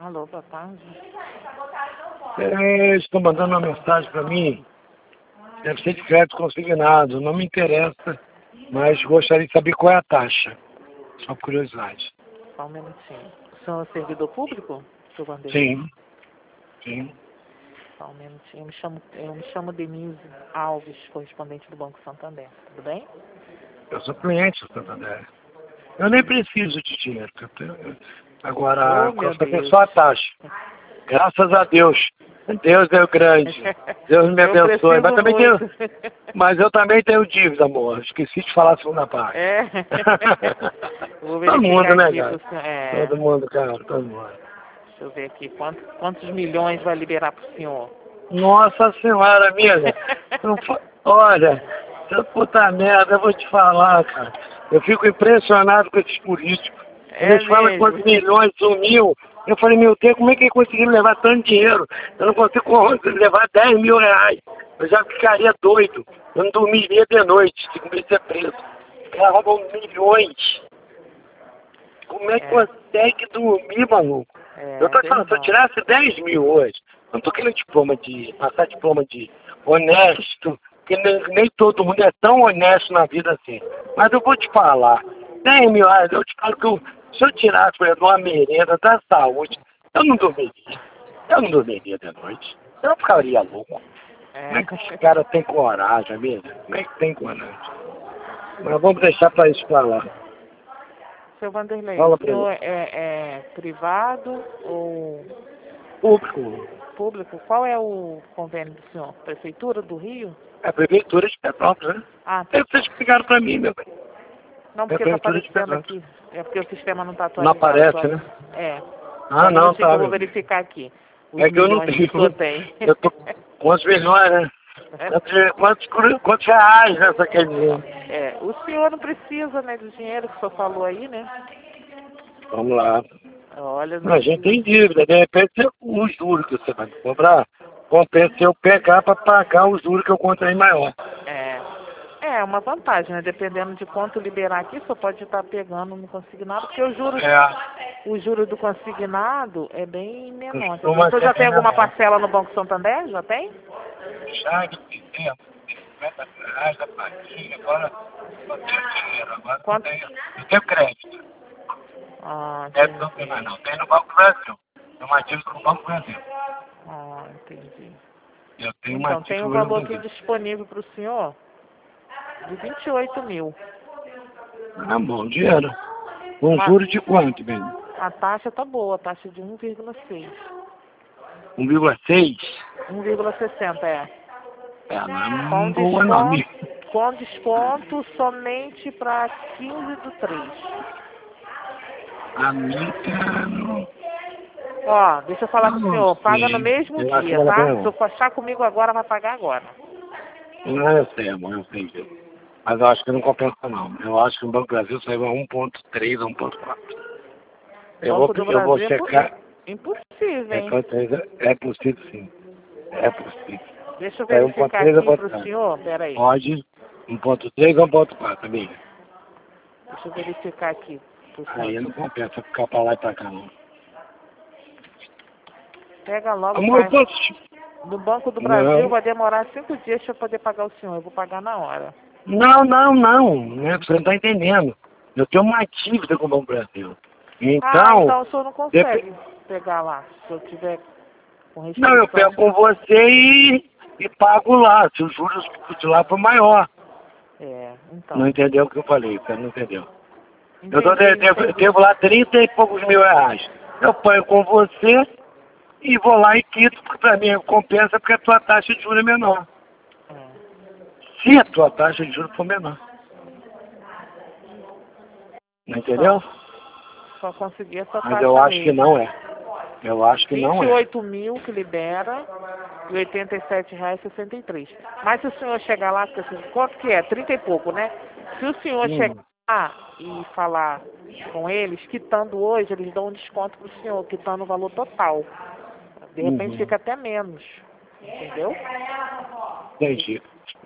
Alô, boa tarde. Estão mandando uma mensagem para mim. Deve ser de crédito consignado. Não me interessa, mas gostaria de saber qual é a taxa. Só por curiosidade. Só um minutinho. O senhor é servidor público, seu Vanderlei? Sim. Sim. Só um minutinho. Eu me chamo Denise Alves, correspondente do Banco Santander. Tudo bem? Eu sou cliente do Santander. Eu nem preciso de dinheiro. Agora, Oh, meu gosto Deus. só a taxa. Graças a Deus. Deus é o grande. Deus me abençoe. Mas eu também tenho dívida, amor. Esqueci de falar a segunda parte. É. Vou Todo mundo, né, aqui cara? Todo mundo, cara. Todo mundo. Deixa eu ver aqui. Quantos milhões vai liberar pro senhor? Nossa senhora, amiga. Olha, puta merda, eu vou te falar, cara. Eu fico impressionado com esses políticos. Eles falam quantos milhões sumiu. Eu falei, meu Deus, como é que conseguiram levar tanto dinheiro? Eu não consigo levar 10 mil reais. Eu já ficaria doido. Eu não dormiria de noite se comecei a ser preso. Levavam milhões. Como é que consegue dormir, maluco? Eu tô te falando, se eu tirasse 10 mil hoje, eu não tô querendo passar diploma de honesto, porque nem todo mundo é tão honesto na vida assim. Mas eu vou te falar, 10 mil reais, eu te falo que se eu tirasse, por exemplo, uma merenda da saúde, eu não dormiria. Eu não dormiria de noite. Eu ficaria louco. Como é que esse cara tem coragem, amiga? Como é que tem coragem? Mas vamos deixar para isso pra lá. Seu Vanderlei, o senhor é privado ou... Público. Público? Qual é o convênio do senhor? Prefeitura do Rio? É a Prefeitura de Petrópolis, né? Ah, tá. Vocês explicaram para mim, meu bem. Não, porque tá aparecendo aqui. É porque o sistema não está atualizado. Não aparece, né? É. Ah, não, tá. Eu vou verificar aqui. É que eu não tenho. Que o senhor tem. Eu tô... Quantos milhões, né? Quantos reais, né? Você quer dizer? O senhor não precisa, né, do dinheiro que o senhor falou aí, né? Vamos lá. Olha, a gente tem dívida, de repente os juros que você vai cobrar, compensa eu pegar para pagar os juros que eu contraí maior. É uma vantagem, né? Dependendo de quanto liberar aqui, só pode estar pegando no consignado, porque o juro do consignado é bem menor. O senhor já tem alguma parcela no Banco Santander? Já tem? Já, de 50 reais, da partilha, agora não tenho dinheiro, agora não tenho crédito. Crédito não tem mais não, tem no Banco Brasil. Tem uma dívida no Banco Brasil. Entendi. Eu tenho então, tem um valor aqui disponível para o senhor de 28 mil. Ah, bom dinheiro. Um juro de quanto, bem? A taxa tá boa, a taxa de 1,6. 1,6? 1,60, Não é boa não. Com desconto somente para 15 do 3. Amiga... Ó, deixa eu falar com o senhor, paga no mesmo dia, tá? Se eu fechar comigo agora, vai pagar agora. Não, eu sei, amor, eu sei. Mas eu acho que não compensa não. Eu acho que o Banco Brasil saiu a 1,3 ou 1,4. Eu vou checar. Impossível, hein? É possível sim. É possível. Deixa eu verificar aqui pro senhor, peraí. Pode 1,3 ou 1,4, amiga. Deixa eu verificar aqui. Aí não compensa ficar pra lá e pra cá não. Pega logo. Amor, no Banco do Brasil vai demorar 5 dias para eu poder pagar o senhor. Eu vou pagar na hora. Não. Você não tá entendendo. Eu tenho uma dívida com o Banco Brasil. Então o senhor não consegue pegar lá. Se eu tiver com restrição. Não, eu pego com você e pago lá. Se os juros de lá for maior. Então. Não entendeu o que eu falei, você não entendeu. Eu devo lá 30 e poucos mil reais. Eu ponho com você e vou lá e quito, porque para mim compensa porque a tua taxa de juros é menor. Se a tua taxa de juros for menor. Não entendeu? Só conseguir essa taxa. Mas eu acho que não é. Eu acho que não é. 28 mil que libera e R$ 87,63. Mas se o senhor chegar lá, quanto que é? 30 e pouco, né? Se o senhor chegar lá e falar com eles, quitando hoje, eles dão um desconto pro senhor, quitando o valor total. De repente fica até menos. Entendeu? Entendi.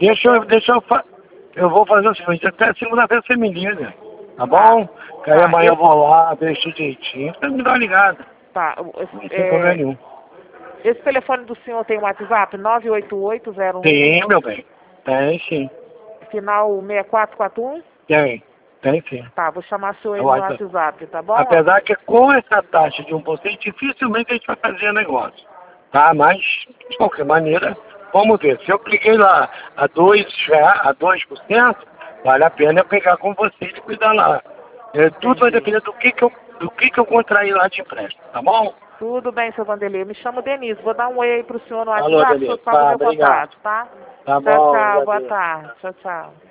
Eu vou fazer o seguinte, até segunda-feira você me liga. Tá bom? Que aí amanhã eu vou lá, deixo direitinho. Você me dá uma ligada. Tá. Não tem problema nenhum. Esse telefone do senhor tem WhatsApp? 98801. Tem, meu bem. Tem sim. Final 6441? Tem sim. Tá, vou chamar o senhor aí Eu no acho- WhatsApp, tá bom? Apesar que com essa taxa de 1%, dificilmente a gente vai fazer negócio. Tá? Mas, de qualquer maneira, vamos ver. Se eu cliquei lá a 2%, vale a pena eu pegar com vocês e cuidar lá. Tudo vai depender do que eu contrair lá de empréstimo, tá bom? Tudo bem, seu Vanderlei. Me chamo Denise. Vou dar um oi aí pro senhor no Alô, WhatsApp, o Denise. senhor salva Tá, meu obrigado. contato, tá? Tá Tchau, bom, tchau. Boa agradeço. tarde. Tchau, tchau.